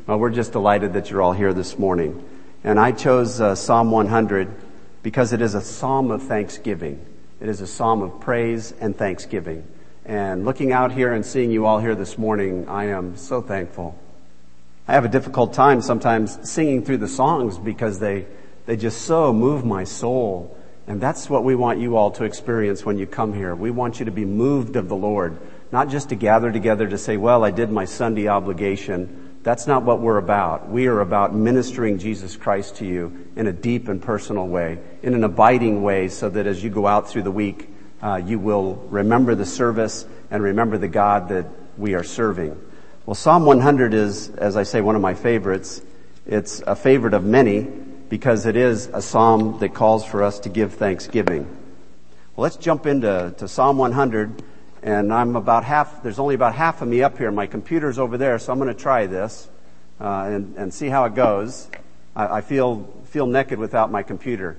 Well, we're just delighted that you're all here this morning. And I chose Psalm 100 because it is a psalm of thanksgiving. It is a psalm of praise and thanksgiving. And looking out here and seeing you all here this morning, I am so thankful. I have a difficult time sometimes singing through the songs because they just so move my soul. And that's what we want you all to experience when you come here. We want you to be moved of the Lord, not just to gather together to say, well, I did my Sunday obligation. That's not what we're about. We are about ministering Jesus Christ to you in a deep and personal way, in an abiding way, so that as you go out through the week, you will remember the service and remember the God that we are serving. Well, Psalm 100 is, as I say, one of my favorites. It's a favorite of many because it is a psalm that calls for us to give thanksgiving. Well, let's jump into Psalm 100. And there's only about half of me up here. My computer's over there, so I'm going to try this and see how it goes. I feel naked without my computer.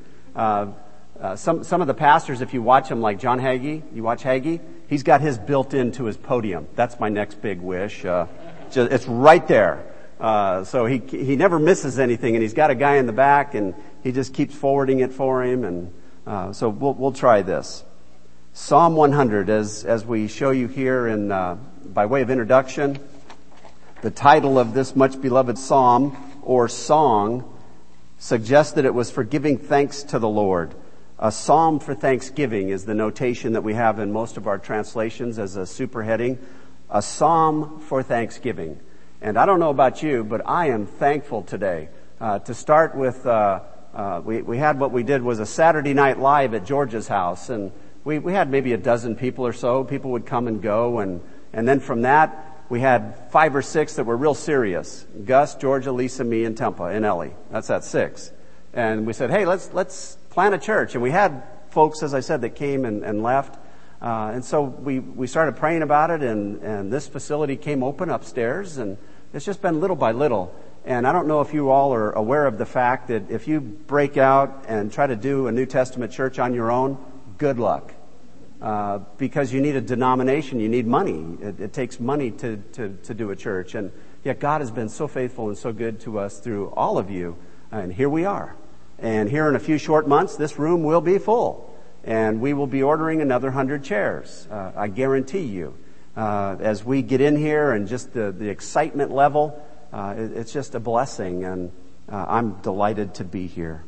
Some of the pastors, if you watch them, like John Hagee, you watch Hagee, he's got his built into his podium. That's my next big wish. It's right there. So he never misses anything, and he's got a guy in the back, and he just keeps forwarding it for him. And so we'll try this. Psalm 100, as we show you here in by way of introduction, the title of this much beloved psalm or song suggests that it was for giving thanks to the Lord. A psalm for thanksgiving is the notation that we have in most of our translations as a superheading. A psalm for thanksgiving. And I don't know about you, but I am thankful today. To start with, we had what we did was a Saturday night live at George's house, and we had maybe a dozen people or so. People would come and go, and then from that, we had 5 or 6 that were real serious. Gus, Georgia, Lisa, me, and Tempa, and Ellie. That's at 6. And we said, hey, let's plant a church. And we had folks, as I said, that came and left. And so we started praying about it, and this facility came open upstairs, and it's just been little by little. And I don't know if you all are aware of the fact that if you break out and try to do a New Testament church on your own, good luck. Because you need a denomination, you need money. It takes money to do a church. And yet God has been so faithful and so good to us through all of you. And here we are. And here in a few short months, this room will be full. And we will be ordering another 100 chairs. I guarantee you. As we get in here and just the excitement level, it's just a blessing. And I'm delighted to be here.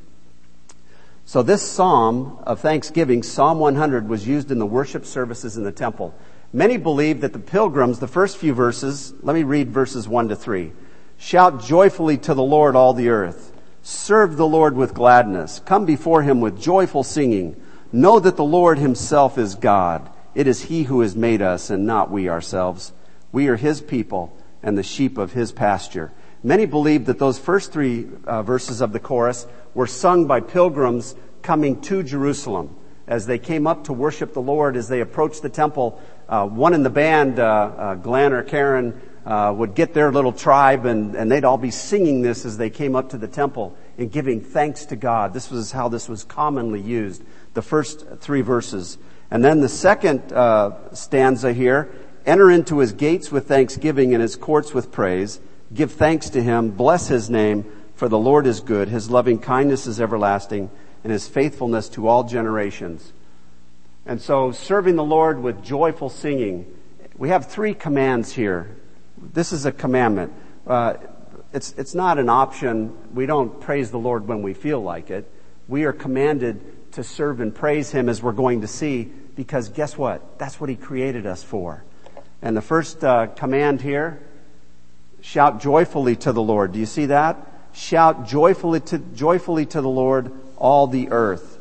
So this psalm of thanksgiving, Psalm 100, was used in the worship services in the temple. Many believe that the pilgrims, the first few verses, let me read verses 1 to 3. Shout joyfully to the Lord, all the earth. Serve the Lord with gladness. Come before him with joyful singing. Know that the Lord himself is God. It is he who has made us and not we ourselves. We are his people and the sheep of his pasture. Many believe that those first 3 verses of the chorus were sung by pilgrims coming to Jerusalem. As they came up to worship the Lord, as they approached the temple, one in the band, Glenn or Karen, would get their little tribe and they'd all be singing this as they came up to the temple and giving thanks to God. This was how this was commonly used, the first 3 verses. And then the second stanza here, enter into his gates with thanksgiving and his courts with praise. Give thanks to him, bless his name, for the Lord is good. His loving kindness is everlasting, and his faithfulness to all generations. And so, serving the Lord with joyful singing. We have 3 commands here. This is a commandment. It's not an option. We don't praise the Lord when we feel like it. We are commanded to serve and praise him, as we're going to see, because guess what? That's what he created us for. And the first command here, shout joyfully to the Lord. Do you see that? Shout joyfully to the Lord, all the earth.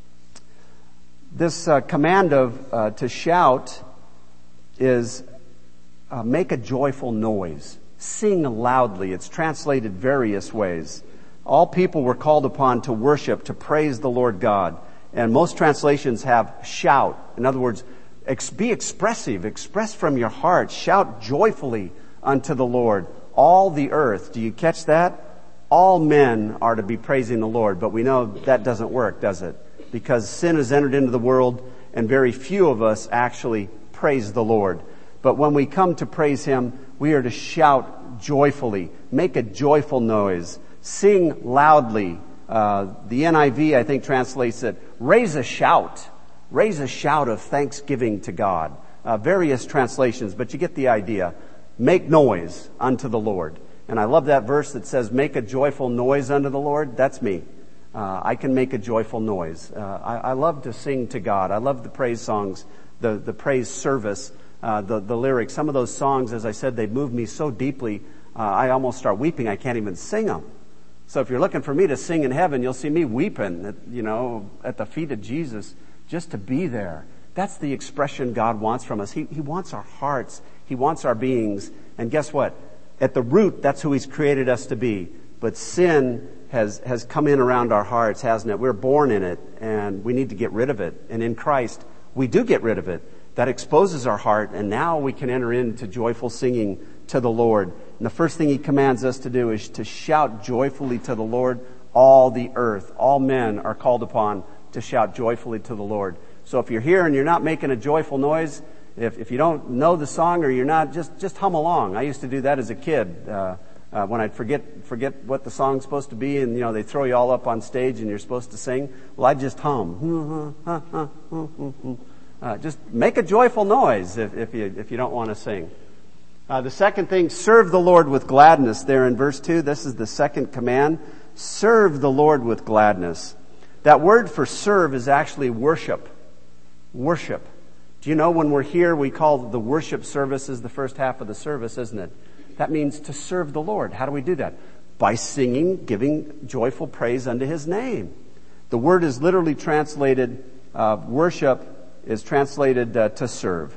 This command of to shout is make a joyful noise. Sing loudly. It's translated various ways. All people were called upon to worship, to praise the Lord God. And most translations have shout. In other words, be expressive. Express from your heart. Shout joyfully unto the Lord, all the earth. Do you catch that? All men are to be praising the Lord, but we know that doesn't work, does it? Because sin has entered into the world, and very few of us actually praise the Lord. But when we come to praise him, we are to shout joyfully. Make a joyful noise. Sing loudly. The NIV, I think, translates it, raise a shout. Raise a shout of thanksgiving to God. Various translations, but you get the idea. Make noise unto the Lord. And I love that verse that says, make a joyful noise unto the Lord. That's me. I can make a joyful noise. I love to sing to God. I love the praise songs, the praise service, the lyrics. Some of those songs, as I said, they move me so deeply, I almost start weeping. I can't even sing them. So if you're looking for me to sing in heaven, you'll see me weeping, at the feet of Jesus, just to be there. That's the expression God wants from us. He wants our hearts. He wants our beings. And guess what? At the root, that's who He's created us to be. But sin has come in around our hearts, hasn't it? We're born in it, and we need to get rid of it. And in Christ, we do get rid of it. That exposes our heart, and now we can enter into joyful singing to the Lord. And the first thing He commands us to do is to shout joyfully to the Lord, all the earth. All men are called upon to shout joyfully to the Lord. So if you're here and you're not making a joyful noise, if you don't know the song or you're not, just hum along. I used to do that as a kid. When I'd forget what the song's supposed to be, and they throw you all up on stage and you're supposed to sing. Well, I'd just hum. Just make a joyful noise if you don't want to sing. The second thing, serve the Lord with gladness. There in verse 2, this is the second command. Serve the Lord with gladness. That word for serve is actually worship. Worship. Do you know when we're here, we call the worship services the first half of the service, isn't it? That means to serve the Lord. How do we do that? By singing, giving joyful praise unto His name. The word is literally translated, worship is translated to serve.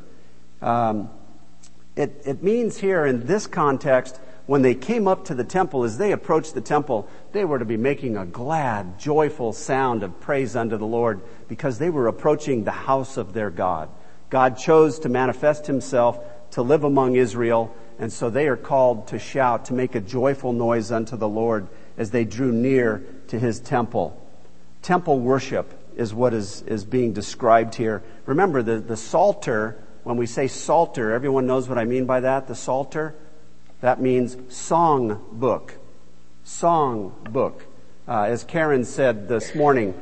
It means here in this context, when they came up to the temple, as they approached the temple, they were to be making a glad, joyful sound of praise unto the Lord because they were approaching the house of their God. God chose to manifest Himself, to live among Israel, and so they are called to shout, to make a joyful noise unto the Lord as they drew near to His temple. Temple worship is what is being described here. Remember, the Psalter, when we say Psalter, everyone knows what I mean by that, the Psalter? That means song book. Song book. As Karen said this morning,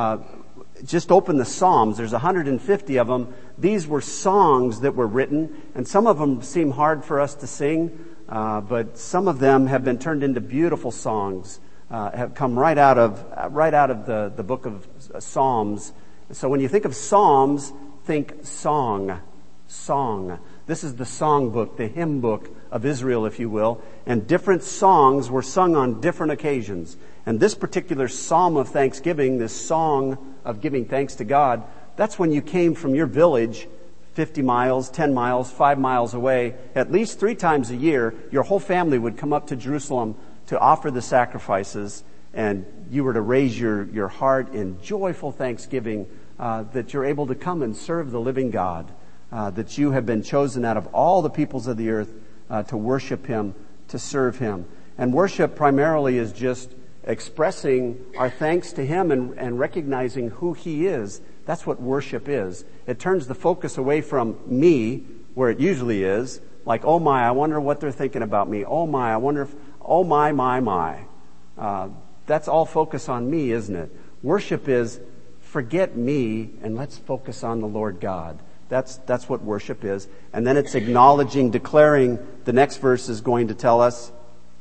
just open the Psalms. There's 150 of them. These were songs that were written, and some of them seem hard for us to sing, but some of them have been turned into beautiful songs, have come right out of the book of Psalms. So when you think of Psalms, think song. Song. This is the song book, the hymn book of Israel, if you will. And different songs were sung on different occasions. And this particular psalm of thanksgiving, this song of giving thanks to God, that's when you came from your village 50 miles, 10 miles, 5 miles away. At least 3 times a year, your whole family would come up to Jerusalem to offer the sacrifices, and you were to raise your heart in joyful thanksgiving that you're able to come and serve the living God. That you have been chosen out of all the peoples of the earth to worship Him, to serve Him. And worship primarily is just expressing our thanks to Him and recognizing who He is. That's what worship is. It turns the focus away from me, where it usually is, like, oh my, I wonder what they're thinking about me. Oh my, I wonder if, oh my. That's all focus on me, isn't it? Worship is forget me and let's focus on the Lord God. That's what worship is. And then it's acknowledging, declaring. The next verse is going to tell us.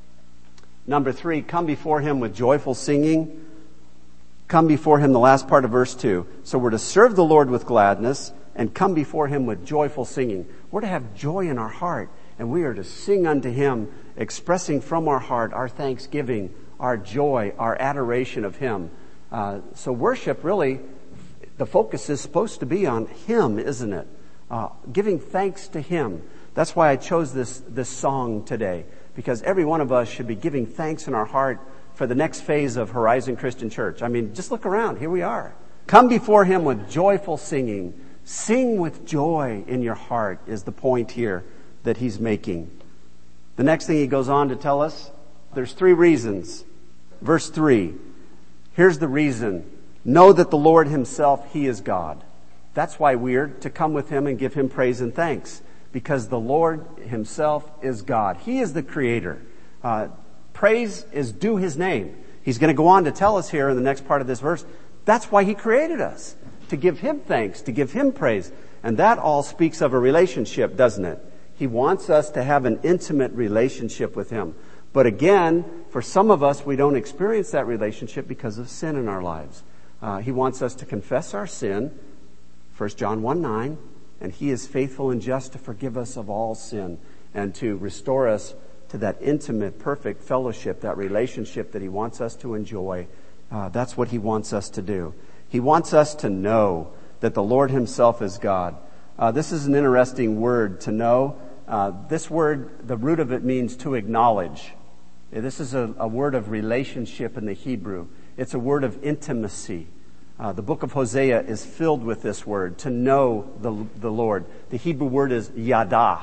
Number 3, come before Him with joyful singing. Come before Him, the last part of verse 2. So we're to serve the Lord with gladness and come before Him with joyful singing. We're to have joy in our heart, and we are to sing unto Him, expressing from our heart our thanksgiving, our joy, our adoration of Him. So worship really, the focus is supposed to be on Him, isn't it? Giving thanks to Him. That's why I chose this song today, because every one of us should be giving thanks in our heart for the next phase of Horizon Christian Church. I mean, just look around. Here we are. Come before Him with joyful singing. Sing with joy in your heart is the point here that He's making. The next thing He goes on to tell us, there's 3 reasons. Verse 3, here's the reason. Know that the Lord Himself, He is God. That's why we're to come with Him and give Him praise and thanks. because the Lord himself is God. He is the creator. Praise is due his name. He's going to go on to tell us here in the next part of this verse, that's why he created us, to give him thanks, to give him praise. And that all speaks of a relationship, doesn't it? He wants us to have an intimate relationship with him. But again, for some of us, we don't experience that relationship because of sin in our lives. He wants us to confess our sin, 1 John 1:9, and he is faithful and just to forgive us of all sin and to restore us to that intimate, perfect fellowship, that relationship that he wants us to enjoy. That's what he wants us to do. He wants us to know that the Lord himself is God. This is an interesting word, to know. This word, the root of it means to acknowledge. This is a word of relationship in the Hebrew. It's a word of intimacy. The book of Hosea is filled with this word, to know the Lord. The Hebrew word is yada.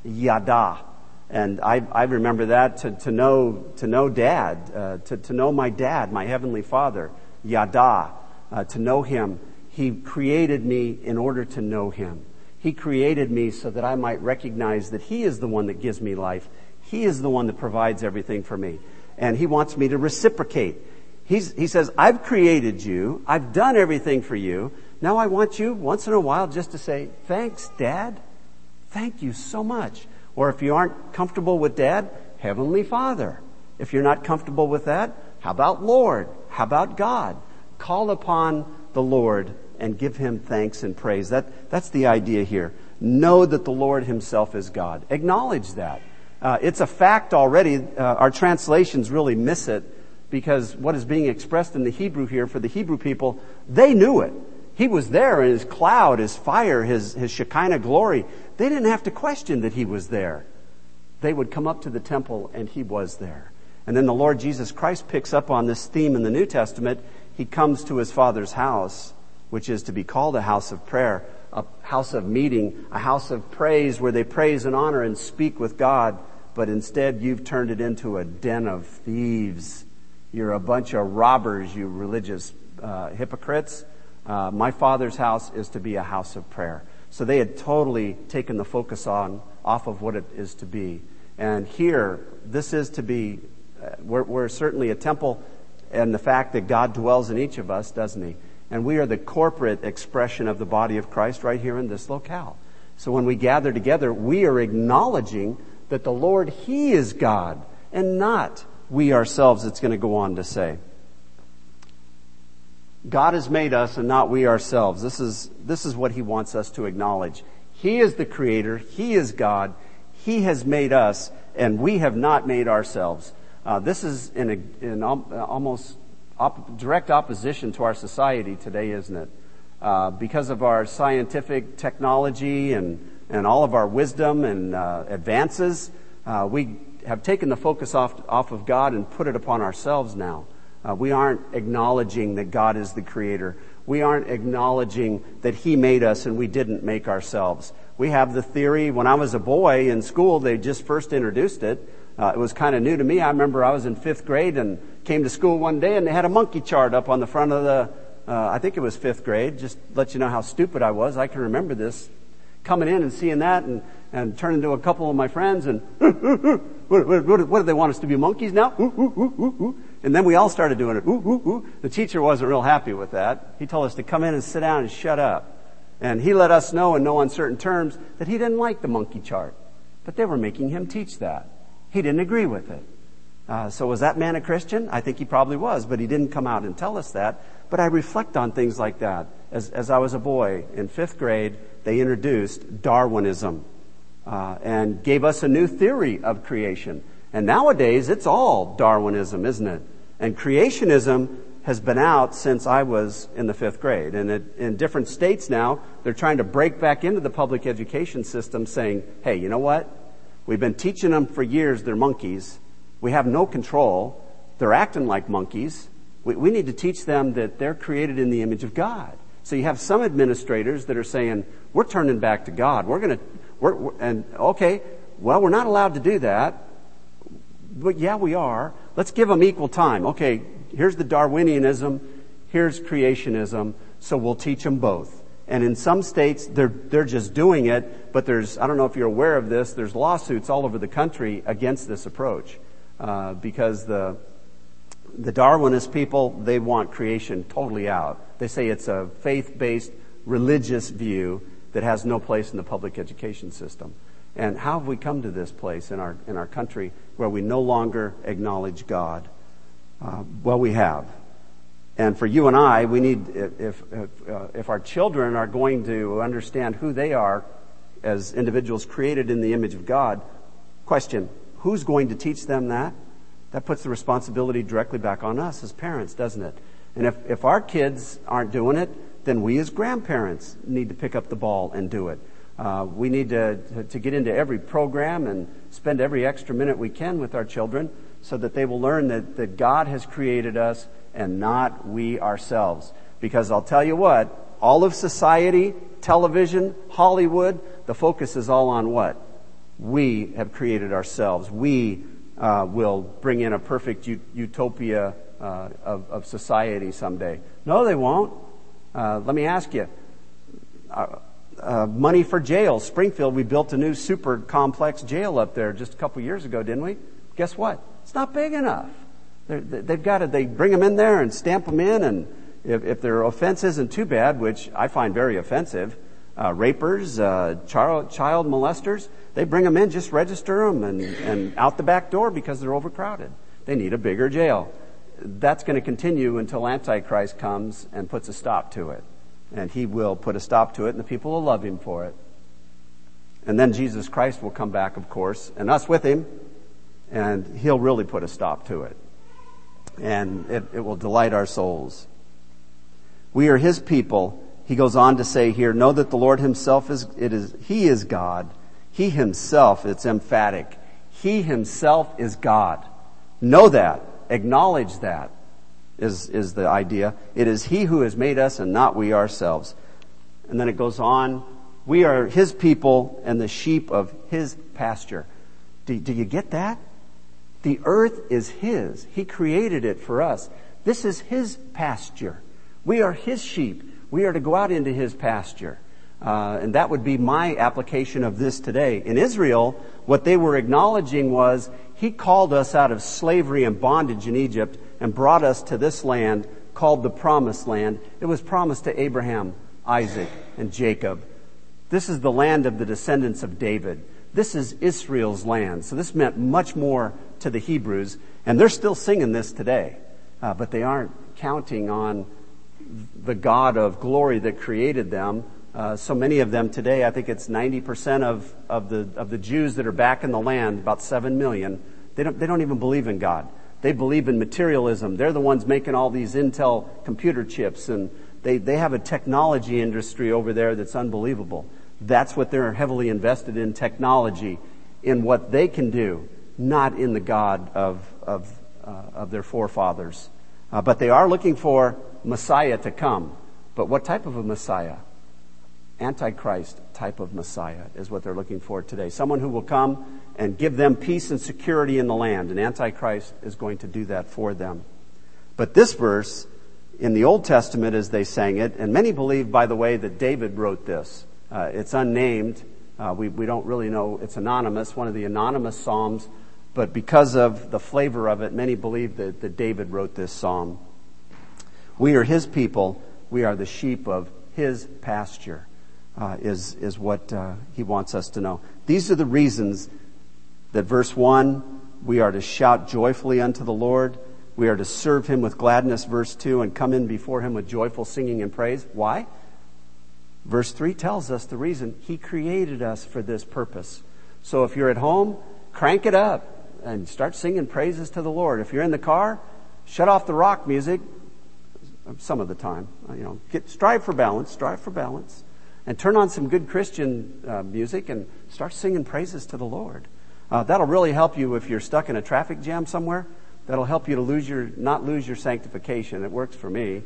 Yada. And I remember that to know Dad, to know my dad, my heavenly Father, Yada, to know him. He created me in order to know him. He created me so that I might recognize that he is the one that gives me life. He is the one that provides everything for me. And he wants me to reciprocate. He says, I've created you. I've done everything for you. Now I want you once in a while just to say, thanks, Dad. Thank you so much. Or if you aren't comfortable with Dad, Heavenly Father. If you're not comfortable with that, how about Lord? How about God? Call upon the Lord and give him thanks and praise. That's the idea here. Know that the Lord himself is God. Acknowledge that. It's a fact already. Our translations really miss it because what is being expressed in the Hebrew here for the Hebrew people, they knew it. He was there in his cloud, his fire, his Shekinah glory. They didn't have to question that he was there. They would come up to the temple and he was there. And then the Lord Jesus Christ picks up on this theme in the New Testament. He comes to his Father's house, which is to be called a house of prayer, a house of meeting, a house of praise where they praise and honor and speak with God. But instead you've turned it into a den of thieves. You're a bunch of robbers, you religious hypocrites. My Father's house is to be a house of prayer. So they had totally taken the focus off of what it is to be. And here, this is to be, we're certainly a temple, and the fact that God dwells in each of us, doesn't he? And we are the corporate expression of the body of Christ right here in this locale. So when we gather together, we are acknowledging that the Lord, he is God, and not we ourselves, it's going to go on to say. God has made us and not we ourselves. This is what he wants us to acknowledge. He is the creator. He is God. He has made us and we have not made ourselves. This is in almost direct opposition to our society today, isn't it? Because of our scientific technology and all of our wisdom and advances, we have taken the focus off of God and put it upon ourselves now. We aren't acknowledging that God is the creator. We aren't acknowledging that he made us and we didn't make ourselves. We have the theory, when I was a boy in school, they just first introduced it. It was kind of new to me. I remember I was in 5th grade and came to school one day and they had a monkey chart up on the front of the, I think it was 5th grade, just to let you know how stupid I was. I can remember this, coming in and seeing that and turning to a couple of my friends and, what do they want us to be, monkeys now? And then we all started doing it. The teacher wasn't real happy with that. He told us to come in and sit down and shut up. And he let us know in no uncertain terms that he didn't like the monkey chart. But they were making him teach that. He didn't agree with it. So was that man a Christian? I think he probably was, but he didn't come out and tell us that. But I reflect on things like that. As I was a boy in 5th grade, they introduced Darwinism and gave us a new theory of creation. And nowadays, it's all Darwinism, isn't it? And creationism has been out since I was in the 5th grade. And in different states now, they're trying to break back into the public education system saying, hey, you know what? We've been teaching them for years they're monkeys. We have no control. They're acting like monkeys. We need to teach them that they're created in the image of God. So you have some administrators that are saying, we're turning back to God. We're not allowed to do that. But yeah, we are. Let's give them equal time. Okay, here's the Darwinianism. Here's creationism. So we'll teach them both. And in some states, they're just doing it, but I don't know if you're aware of this, there's lawsuits all over the country against this approach. Because the Darwinist people, they want creation totally out. They say it's a faith-based, religious view that has no place in the public education system. And how have we come to this place in our country where we no longer acknowledge God? Well, we have. And for you and I, we need, if our children are going to understand who they are as individuals created in the image of God, question, who's going to teach them that? That puts the responsibility directly back on us as parents, doesn't it? And if our kids aren't doing it, then we as grandparents need to pick up the ball and do it. We need to get into every program and spend every extra minute we can with our children so that they will learn that God has created us and not we ourselves. Because I'll tell you what, all of society, television, Hollywood, the focus is all on what? We have created ourselves. We will bring in a perfect utopia of society someday. No, they won't. Let me ask you. Money for jails. Springfield, we built a new super complex jail up there just a couple years ago, didn't we? Guess what? It's not big enough. They bring them in there and stamp them in, and if their offense isn't too bad, which I find very offensive, rapers, child molesters, they bring them in, just register them and out the back door because they're overcrowded. They need a bigger jail. That's going to continue until Antichrist comes and puts a stop to it. And he will put a stop to it, and the people will love him for it. And then Jesus Christ will come back, of course, and us with him, and he'll really put a stop to it. And it will delight our souls. We are his people. He goes on to say here, know that the Lord himself he is God. He himself, it's emphatic. He himself is God. Know that. Acknowledge that is the idea. It is he who has made us and not we ourselves. And then it goes on, we are his people and the sheep of his pasture. Do you get that? The earth is his. He created it for us. This is his pasture. We are his sheep. We are to go out into his pasture. And that would be my application of this today. In Israel, what they were acknowledging was he called us out of slavery and bondage in Egypt and brought us to this land called the Promised Land. It was promised to Abraham, Isaac, and Jacob. This is the land of the descendants of David. This is Israel's land. So this meant much more to the Hebrews. And they're still singing this today. But they aren't counting on the God of glory that created them. So many of them today, I think it's 90% of the Jews that are back in the land, about 7 million, they don't even believe in God. They believe in materialism. They're the ones making all these Intel computer chips, and they have a technology industry over there that's unbelievable. That's what they're heavily invested in, technology, in what they can do, not in the God of their forefathers. But they are looking for Messiah to come. But what type of a Messiah? Antichrist type of Messiah is what they're looking for today. Someone who will come and give them peace and security in the land. And Antichrist is going to do that for them. But this verse in the Old Testament, as they sang it, and many believe, by the way, that David wrote this. It's unnamed. We don't really know. It's anonymous, one of the anonymous psalms. But because of the flavor of it, many believe that David wrote this psalm. We are his people. We are the sheep of his pasture. Is what he wants us to know. These are the reasons that verse 1, we are to shout joyfully unto the Lord. We are to serve him with gladness, verse 2, and come in before him with joyful singing and praise. Why? Verse 3 tells us the reason. He created us for this purpose. So if you're at home, crank it up and start singing praises to the Lord. If you're in the car, shut off the rock music some of the time. Strive for balance. And turn on some good Christian music and start singing praises to the Lord. That'll really help you if you're stuck in a traffic jam somewhere. That'll help you to not lose your sanctification. It works for me.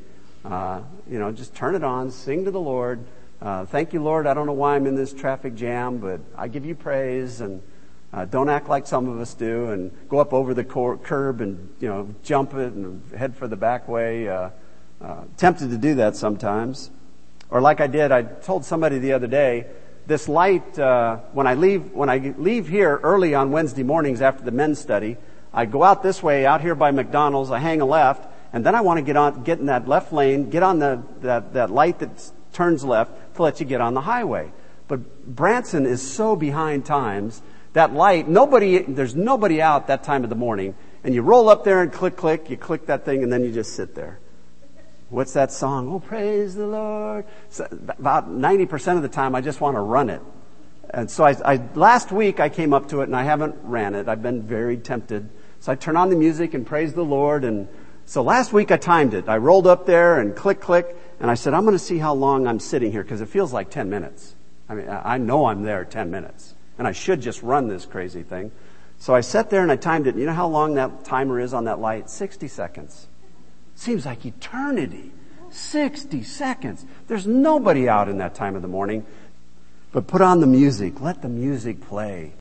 Just turn it on, sing to the Lord. Thank you, Lord. I don't know why I'm in this traffic jam, but I give you praise. And don't act like some of us do and go up over the curb and jump it and head for the back way. Tempted to do that sometimes. Or like I told somebody the other day, this light, when I leave here early on Wednesday mornings after the men's study, I go out this way, out here by McDonald's, I hang a left, and then I want to get in that left lane, get on that light that turns left to let you get on the highway. But Branson is so behind times. That light, there's nobody out that time of the morning. And you roll up there and click, you click that thing and then you just sit there. What's that song? Oh, praise the Lord. So about 90% of the time I just want to run it. And so last week I came up to it and I haven't ran it. I've been very tempted. So I turn on the music and praise the Lord. And so last week I timed it. I rolled up there and click, and I said, I'm going to see how long I'm sitting here because it feels like 10 minutes. I mean, I know I'm there 10 minutes. And I should just run this crazy thing. So I sat there and I timed it. You know how long that timer is on that light? 60 seconds. Seems like eternity. 60 seconds. There's nobody out in that time of the morning. But put on the music. Let the music play.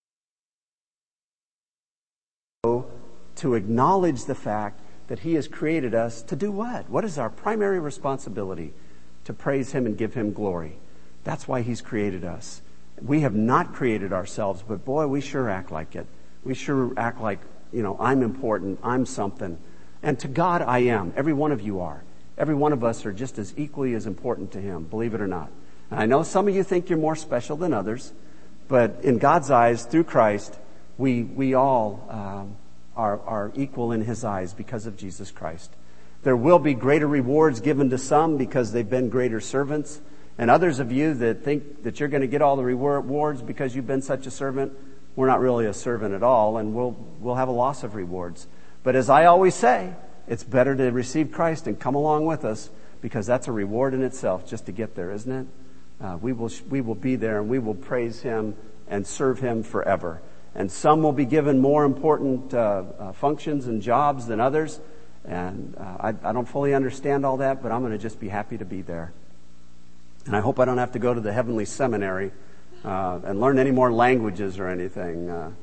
To acknowledge the fact that He has created us to do what? What is our primary responsibility? To praise Him and give Him glory. That's why He's created us. We have not created ourselves, but boy, we sure act like it. We sure act like, I'm important, I'm something. And to God, I am. Every one of you are. Every one of us are just as equally as important to Him, believe it or not. And I know some of you think you're more special than others, but in God's eyes, through Christ, we all are equal in His eyes because of Jesus Christ. There will be greater rewards given to some because they've been greater servants. And others of you that think that you're going to get all the rewards because you've been such a servant, we're not really a servant at all, and we'll have a loss of rewards. But as I always say, it's better to receive Christ and come along with us because that's a reward in itself just to get there, isn't it? We will be there and we will praise Him and serve Him forever. And some will be given more important functions and jobs than others. And I don't fully understand all that, but I'm going to just be happy to be there. And I hope I don't have to go to the heavenly seminary and learn any more languages or anything.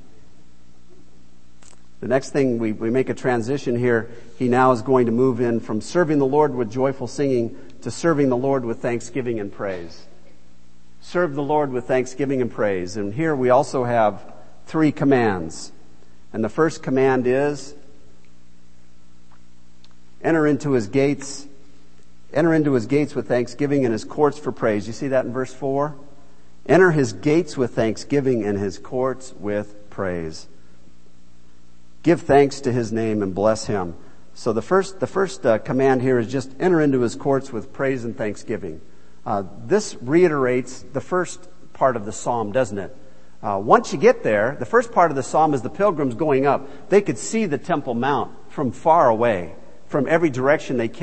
The next thing, we make a transition here. He now is going to move in from serving the Lord with joyful singing to serving the Lord with thanksgiving and praise. Serve the Lord with thanksgiving and praise. And here we also have 3 commands. And the first command is, enter into His gates with thanksgiving and His courts for praise. You see that in verse 4? Enter His gates with thanksgiving and His courts with praise. Give thanks to His name and bless Him. So the first command here is just enter into His courts with praise and thanksgiving. This reiterates the first part of the psalm, doesn't it? Once you get there, the first part of the psalm is the pilgrims going up. They could see the Temple Mount from far away, from every direction they came.